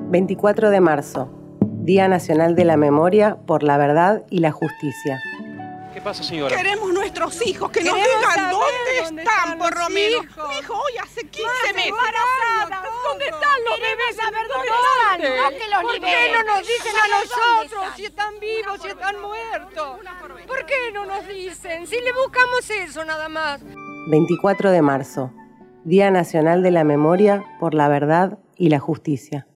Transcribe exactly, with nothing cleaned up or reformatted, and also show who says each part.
Speaker 1: veinticuatro de marzo, Día Nacional de la Memoria por la Verdad y la Justicia.
Speaker 2: ¿Qué pasa, señora?
Speaker 3: Queremos nuestros hijos, que nos
Speaker 4: Queremos
Speaker 3: digan
Speaker 4: saber
Speaker 3: dónde,
Speaker 4: dónde
Speaker 3: están,
Speaker 4: están
Speaker 3: por
Speaker 4: los
Speaker 3: lo menos.
Speaker 4: hijos.
Speaker 3: Mi hijo hoy hace quince
Speaker 4: Más
Speaker 3: meses.
Speaker 4: embarazada,
Speaker 3: ¿Dónde
Speaker 4: Hugo.
Speaker 3: están los
Speaker 4: Queremos
Speaker 3: bebés?
Speaker 4: saber dónde
Speaker 3: ¿Dónde?
Speaker 4: están, no que los
Speaker 3: ¿Por qué
Speaker 4: liberen.
Speaker 3: no nos dicen a
Speaker 4: ¿Dónde
Speaker 3: nosotros
Speaker 4: están?
Speaker 3: si están vivos, si están muertos? ¿Por qué no nos dicen? Si le buscamos eso nada más.
Speaker 1: veinticuatro de marzo, Día Nacional de la Memoria por la Verdad y la Justicia.